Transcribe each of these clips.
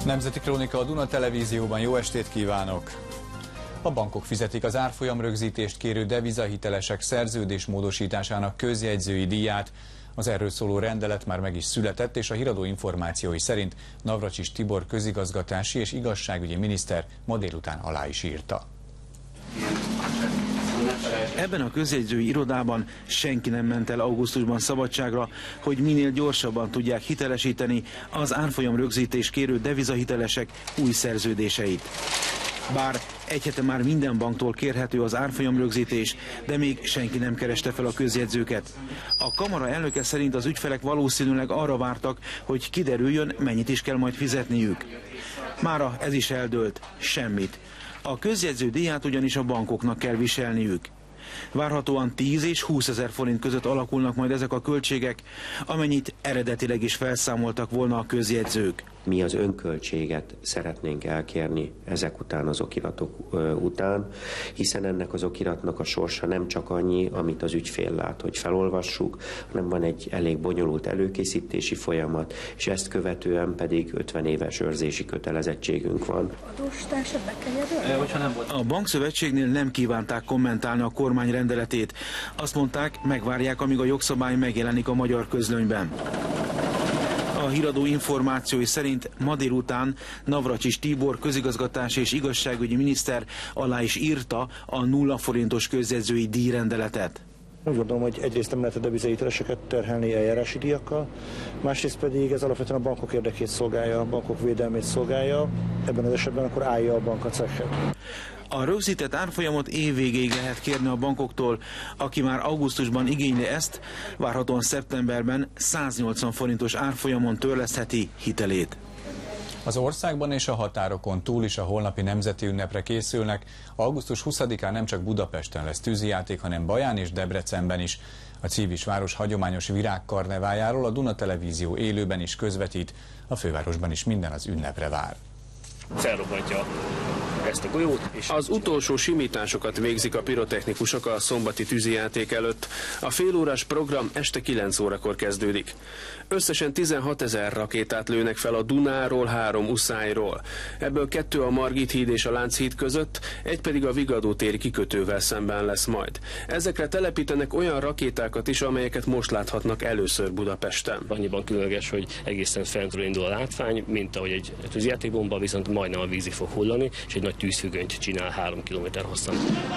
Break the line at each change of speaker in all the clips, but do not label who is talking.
Nemzeti Krónika a Duna Televízióban, jó estét kívánok! A bankok fizetik az árfolyamrögzítést kérő devizahitelesek szerződésmódosításának közjegyzői díját. Az erről szóló rendelet már meg is született, és a híradó információi szerint Navracsics Tibor közigazgatási és igazságügyi miniszter ma délután alá is írta.
Ebben a közjegyzői irodában senki nem ment el augusztusban szabadságra, hogy minél gyorsabban tudják hitelesíteni az árfolyam rögzítés kérő devizahitelesek új szerződéseit. Bár egy hete már minden banktól kérhető az árfolyamrögzítés, de még senki nem kereste fel a közjegyzőket. A kamara elnöke szerint az ügyfelek valószínűleg arra vártak, hogy kiderüljön, mennyit is kell majd fizetniük. Mára ez is eldőlt, semmit. A közjegyző díját ugyanis a bankoknak kell viselniük. Várhatóan 10 és 20 000 forint között alakulnak majd ezek a költségek, amennyit eredetileg is felszámoltak volna a közjegyzők.
Mi az önköltséget szeretnénk elkérni ezek után, az okiratok után, hiszen ennek az okiratnak a sorsa nem csak annyi, amit az ügyfél lát, hogy felolvassuk, hanem van egy elég bonyolult előkészítési folyamat, és ezt követően pedig 50 éves őrzési kötelezettségünk van.
A bankszövetségnél nem kívánták kommentálni a kormány rendeletét. Azt mondták, megvárják, amíg a jogszabály megjelenik a magyar közlönyben. A híradó információi szerint ma délután Navracsics Tibor közigazgatási és igazságügyi miniszter alá is írta a 0 forintos közjegyzői díjrendeletet.
Úgy gondolom, hogy egyrészt nem lehet a devizahiteleseket terhelni eljárási díjakkal, másrészt pedig ez alapvetően a bankok érdekét szolgálja, a bankok védelmét szolgálja, ebben az esetben akkor állja a bank a cechet.
A rögzített árfolyamot évvégéig lehet kérni a bankoktól, aki már augusztusban igényli ezt, várhatóan szeptemberben 180 forintos árfolyamon törlesztheti hitelét.
Az országban és a határokon túl is a holnapi nemzeti ünnepre készülnek. Augusztus 20-án nem csak Budapesten lesz tűzijáték, hanem Baján és Debrecenben is. A Civis város hagyományos virágkarnevájáról a Duna Televízió élőben is közvetít, a fővárosban is minden az ünnepre vár.
Felrobbantja ezt a golyót. És az utolsó simításokat végzik a pirotechnikusok a szombati tűzijáték előtt. A félórás program este 9 órakor kezdődik. Összesen 16 000 rakétát lőnek fel a Dunáról, 3 Uszályról. Ebből 2 a Margit híd és a Lánchíd között, egy pedig a Vigadó téri kikötővel szemben lesz majd. Ezekre telepítenek olyan rakétákat is, amelyeket most láthatnak először Budapesten.
Annyiban különleges, hogy egészen fentről indul a látvány, mint ahogy egy tűzjátékbomba, viszont majdnem a vízig fog hullani, és egy nagy tűzfüggönyt csinál 3 km hosszan.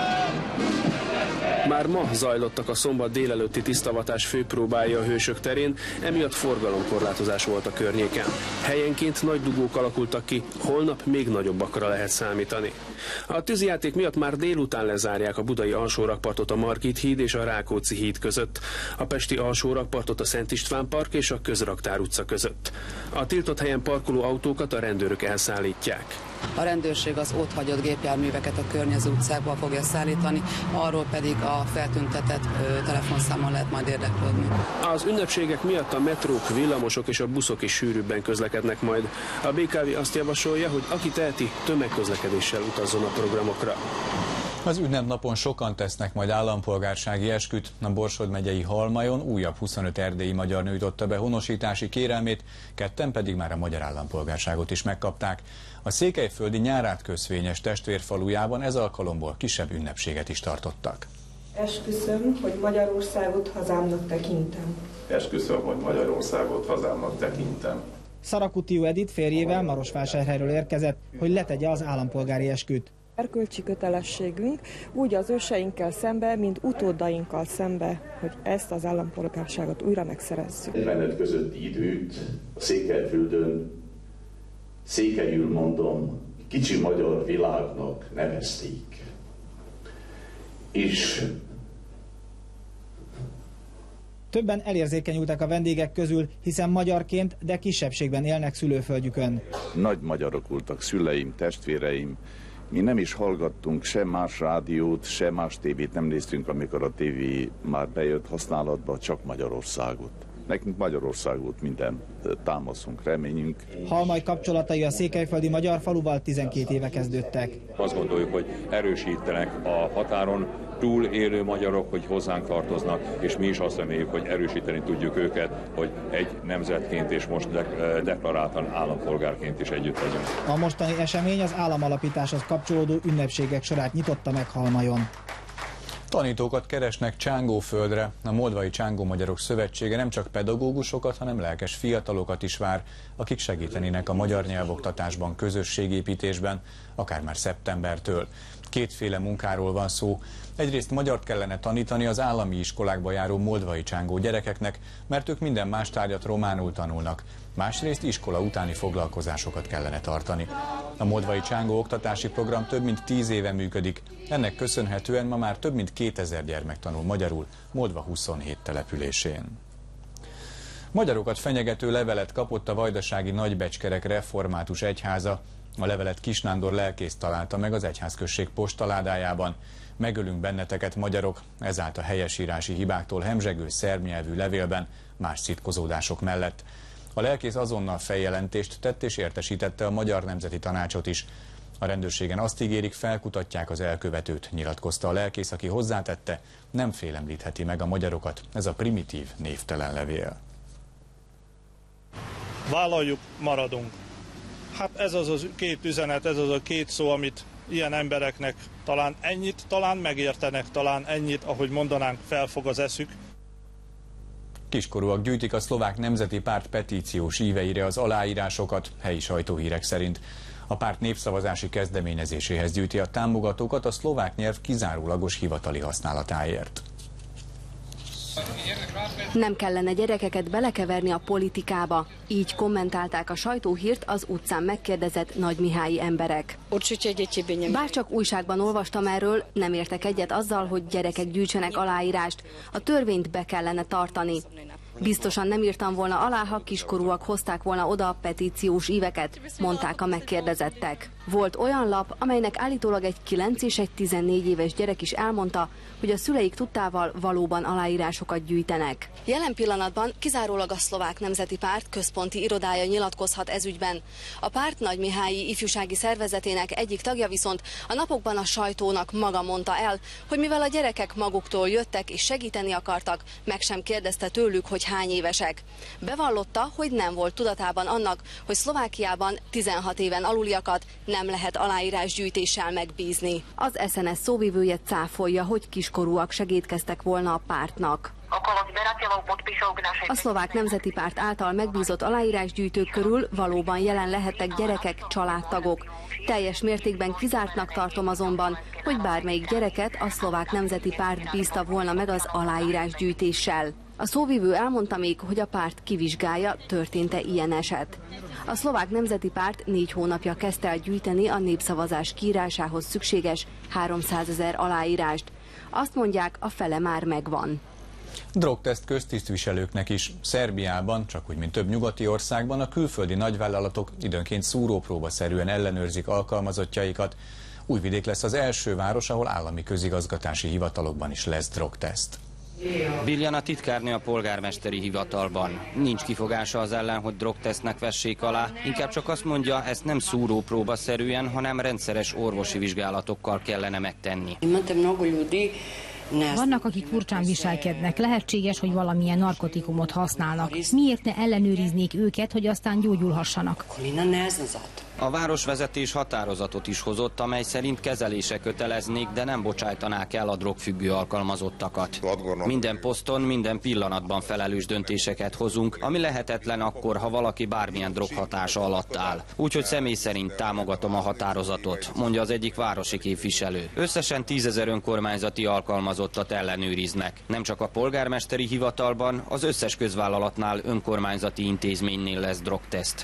Már ma zajlottak a szombat délelőtti tisztavatás főpróbái a Hősök terén, emiatt forgalomkorlátozás volt a környéken. Helyenként nagy dugók alakultak ki, holnap még nagyobbakra lehet számítani. A tűzijáték miatt már délután lezárják a budai alsórakpartot a Margit híd és a Rákóczi híd között, a pesti alsórakpartot a Szent István park és a Közraktár utca között. A tiltott helyen parkoló autókat a rendőrök elszállítják.
A rendőrség az ott hagyott gépjárműveket a környező utcákba fogja szállítani, arról pedig a feltüntetett telefonszámon lehet majd érdeklődni.
Az ünnepségek miatt a metrók, villamosok és a buszok is sűrűbben közlekednek majd. A BKV azt javasolja, hogy aki teheti, tömegközlekedéssel utazzon a programokra.
Az ünnepnapon sokan tesznek majd állampolgársági esküt. A Borsod megyei Halmajon újabb 25 erdélyi magyar nyújtotta be honosítási kérelmét, 2 pedig már a magyar állampolgárságot is megkapták. A székelyföldi Nyárát közvényes testvérfalujában ez alkalomból kisebb ünnepséget is tartottak.
Esküszöm, hogy Magyarországot hazámnak tekintem.
Esküszöm, hogy Magyarországot hazámnak tekintem.
Szarakutiu Edith férjével Marosvásárhelyről érkezett, hogy letegye az állampolgári esküt.
Erkölcsi kötelességünk úgy az őseinkkel szembe, mint utódainkkal szembe, hogy ezt az állampolgárságot újra megszerezzük.
Menet közötti időt a Székelyföldön, székelyül mondom, kicsi magyar világnak nevezték. És
többen elérzékenyültek a vendégek közül, hiszen magyarként, de kisebbségben élnek szülőföldjükön.
Nagy magyarok voltak szüleim, testvéreim. Mi nem is hallgattunk se más rádiót, se más tévét nem néztünk, amikor a tévé már bejött használatba, csak Magyarországot. Nekünk Magyarországot minden támaszunk, reményünk.
Halmai kapcsolatai a székelyföldi magyar faluval 12 éve kezdődtek.
Azt gondoljuk, hogy erősítenek a határon túl élő magyarok, hogy hozzánk tartoznak, és mi is azt reméljük, hogy erősíteni tudjuk őket, hogy egy nemzetként és most deklaráltan állampolgárként is együtt legyünk.
A mostani esemény az államalapításhoz kapcsolódó ünnepségek sorát nyitotta meg Halmajon.
Tanítókat keresnek Csángóföldre. A Moldvai Csángó Magyarok Szövetsége nem csak pedagógusokat, hanem lelkes fiatalokat is vár, akik segítenének a magyar nyelvoktatásban, közösségépítésben, akár már szeptembertől. Kétféle munkáról van szó. Egyrészt magyart kellene tanítani az állami iskolákba járó moldvai csángó gyerekeknek, mert ők minden más tárgyat románul tanulnak. Másrészt iskola utáni foglalkozásokat kellene tartani. A moldvai csángó oktatási program több mint 10 éve működik. Ennek köszönhetően ma már több mint 2000 gyermek tanul magyarul Moldva 27 településén. Magyarokat fenyegető levelet kapott a vajdasági Nagybecskerek református egyháza. A levelet Kis Nándor lelkész találta meg az egyházközség postaládájában. Megölünk benneteket, magyarok, ez állt a helyesírási hibáktól hemzsegő szerb nyelvű levélben, más szitkozódások mellett. A lelkész azonnal feljelentést tett és értesítette a Magyar Nemzeti Tanácsot is. A rendőrségen azt ígérik, felkutatják az elkövetőt, nyilatkozta a lelkész, aki hozzátette, nem félemlítheti meg a magyarokat, ez a primitív, névtelen levél.
Vállaljuk, maradunk. Hát ez az a két üzenet, ez az a két szó, amit ilyen embereknek talán megértenek, talán ennyit, ahogy mondanánk, felfog az eszük.
Kiskorúak gyűjtik a Szlovák Nemzeti Párt petíciós íveire az aláírásokat, helyi sajtóhírek szerint. A párt népszavazási kezdeményezéséhez gyűjti a támogatókat a szlovák nyelv kizárólagos hivatali használatáért.
Nem kellene gyerekeket belekeverni a politikába, így kommentálták a sajtóhírt az utcán megkérdezett nagymihályi emberek. Bárcsak újságban olvastam erről, nem értek egyet azzal, hogy gyerekek gyűjtsenek aláírást, a törvényt be kellene tartani. Biztosan nem írtam volna alá, ha kiskorúak hozták volna oda a petíciós íveket, mondták a megkérdezettek. Volt olyan lap, amelynek állítólag egy 9 és egy 14 éves gyerek is elmondta, hogy a szüleik tudtával valóban aláírásokat gyűjtenek. Jelen pillanatban kizárólag a Szlovák Nemzeti Párt központi irodája nyilatkozhat ezügyben. A párt nagymihályi ifjúsági szervezetének egyik tagja viszont a napokban a sajtónak maga mondta el, hogy mivel a gyerekek maguktól jöttek és segíteni akartak, meg sem kérdezte tőlük, hogy hány évesek. Bevallotta, hogy nem volt tudatában annak, hogy Szlovákiában 16 éven aluliakat nem lehet aláírásgyűjtéssel megbízni. Az SNS szóvivője cáfolja, hogy kiskorúak segítkeztek volna a pártnak. A Szlovák Nemzeti Párt által megbízott aláírásgyűjtők körül valóban jelen lehettek gyerekek, családtagok. Teljes mértékben kizártnak tartom azonban, hogy bármelyik gyereket a Szlovák Nemzeti Párt bízta volna meg az aláírásgyűjtéssel. A szóvivő elmondta még, hogy a párt kivizsgálja, történt-e ilyen eset. A Szlovák Nemzeti Párt 4 hónapja kezdte el gyűjteni a népszavazás kiírásához szükséges 300 000 aláírást. Azt mondják, a fele már megvan.
Drogteszt köztisztviselőknek is. Szerbiában, csak úgy, mint több nyugati országban, a külföldi nagyvállalatok időnként szúrópróbaszerűen ellenőrzik alkalmazottjaikat. Újvidék lesz az első város, ahol állami közigazgatási hivatalokban is lesz drogteszt.
Biljana titkárnő a polgármesteri hivatalban. Nincs kifogása az ellen, hogy drogtesztnek vessék alá, inkább csak azt mondja, ezt nem szúrópróbaszerűen, hanem rendszeres orvosi vizsgálatokkal kellene megtenni.
Vannak, akik furcsán viselkednek. Lehetséges, hogy valamilyen narkotikumot használnak. Miért ne ellenőriznék őket, hogy aztán gyógyulhassanak?
A városvezetés határozatot is hozott, amely szerint kezelése köteleznék, de nem bocsájtanák el a drogfüggő alkalmazottakat. Minden poszton, minden pillanatban felelős döntéseket hozunk, ami lehetetlen akkor, ha valaki bármilyen droghatása alatt áll. Úgyhogy személy szerint támogatom a határozatot, mondja az egyik városi képviselő. Összesen 10 000 önkormányzati alkalmazottat ellenőriznek. Nem csak a polgármesteri hivatalban, az összes közvállalatnál, önkormányzati intézménynél lesz drogteszt.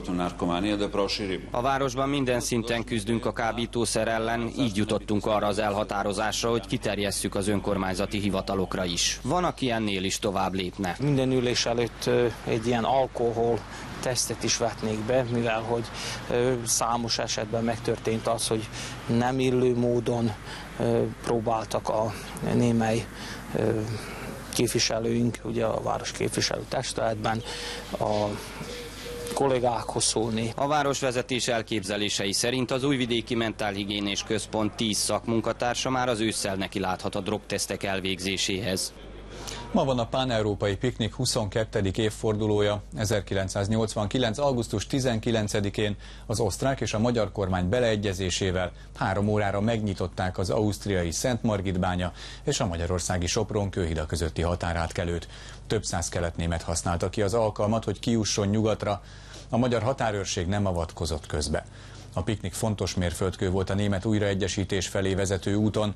A városban minden szinten küzdünk a kábítószer ellen, így jutottunk arra az elhatározásra, hogy kiterjesszük az önkormányzati hivatalokra is. Van, aki ennél is tovább lépne.
Minden ülés előtt egy ilyen alkohol tesztet is vetnék be, mivel hogy számos esetben megtörtént az, hogy nem illő módon próbáltak a némely képviselőink, ugye a város képviselő testületben, a kollégákhoz szólni.
A városvezetés elképzelései szerint az Újvidéki Mentálhigiénés Központ 10 szakmunkatársa már az ősszel neki láthat a drogtesztek elvégzéséhez.
Ma van a pán-európai piknik 22. évfordulója. 1989. augusztus 19-én az osztrák és a magyar kormány beleegyezésével 3 órára megnyitották az ausztriai Szent-Margit-bánya és a magyarországi Sopron-Kőhida közötti határátkelőt. Több száz keletnémet használta ki az alkalmat, hogy kijusson nyugatra. A magyar határőrség nem avatkozott közbe. A piknik fontos mérföldkő volt a német újraegyesítés felé vezető úton.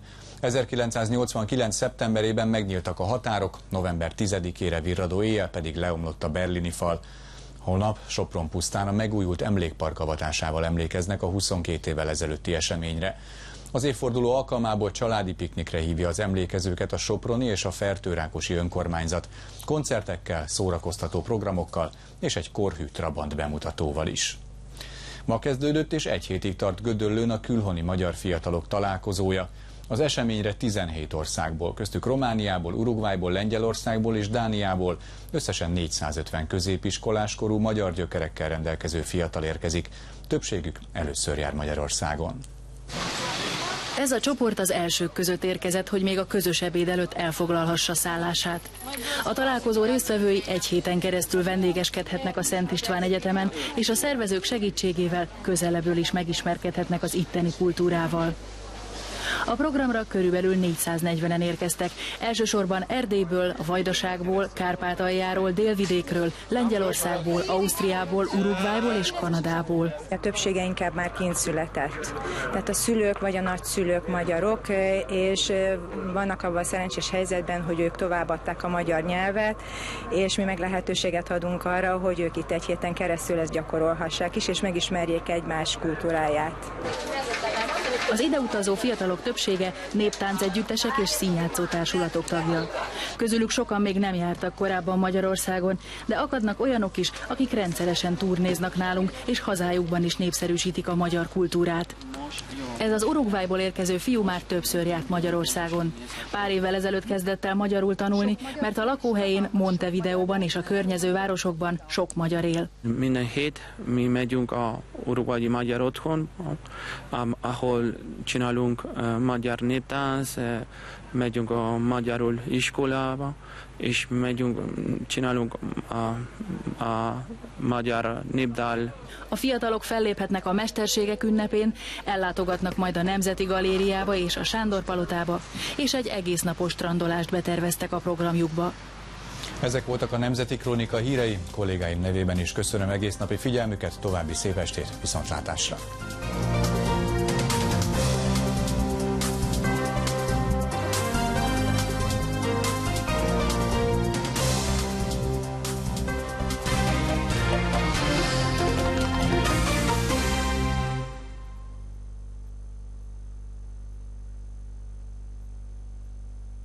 1989. szeptemberében megnyíltak a határok, november 10-ére virradó éjjel pedig leomlott a berlini fal. Holnap Sopron pusztán a megújult emlékpark avatásával emlékeznek a 22 évvel ezelőtti eseményre. Az évforduló alkalmából családi piknikre hívja az emlékezőket a soproni és a fertőrákosi önkormányzat, koncertekkel, szórakoztató programokkal és egy korhű trabant bemutatóval is. Ma kezdődött és egy hétig tart Gödöllőn a külhoni magyar fiatalok találkozója. Az eseményre 17 országból, köztük Romániából, Uruguayból, Lengyelországból és Dániából összesen 450 középiskoláskorú magyar gyökerekkel rendelkező fiatal érkezik. Többségük először jár Magyarországon.
Ez a csoport az elsők között érkezett, hogy még a közös ebéd előtt elfoglalhassa szállását. A találkozó résztvevői egy héten keresztül vendégeskedhetnek a Szent István Egyetemen, és a szervezők segítségével közelebbről is megismerkedhetnek az itteni kultúrával. A programra körülbelül 440-en érkeztek, elsősorban Erdélyből, a Vajdaságból, Kárpátaljáról, Délvidékről, Lengyelországból, Ausztriából, Uruguayból és Kanadából.
A többsége inkább már kint született. Tehát a szülők vagy a nagyszülők magyarok, és vannak abban a szerencsés helyzetben, hogy ők továbbadták a magyar nyelvet, és mi meg lehetőséget adunk arra, hogy ők itt egy héten keresztül ezt gyakorolhassák is, és megismerjék egymás kultúráját.
Az ideutazó fiatalok többsége néptáncegyüttesek és színjátszó társulatok tagja. Közülük sokan még nem jártak korábban Magyarországon, de akadnak olyanok is, akik rendszeresen turnéznak nálunk, és hazájukban is népszerűsítik a magyar kultúrát. Ez az Uruguayból érkező fiú már többször járt Magyarországon. Pár évvel ezelőtt kezdett el magyarul tanulni, mert a lakóhelyén, Montevideóban és a környező városokban sok magyar él.
Minden hét mi megyünk a uruguayi magyar otthon, ahol csinálunk magyar néptánc, megyünk a magyarul iskolába, és csinálunk a magyar népdal.
A fiatalok felléphetnek a mesterségek ünnepén, ellátogatnak majd a Nemzeti Galériába és a Sándor Palotába, és egy egésznapos strandolást beterveztek a programjukba.
Ezek voltak a Nemzeti Krónika hírei, kollégáim nevében is köszönöm egész napi figyelmüket, további szép estét, viszontlátásra!